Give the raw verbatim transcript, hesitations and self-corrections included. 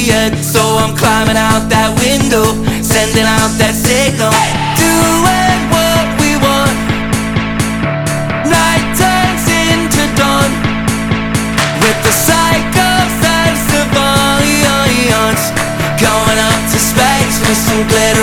yet. So I'm climbing out that window, sending out that signal, doing what we want. Night turns into dawn, with the cycles and civilians, going up to space for some glitter.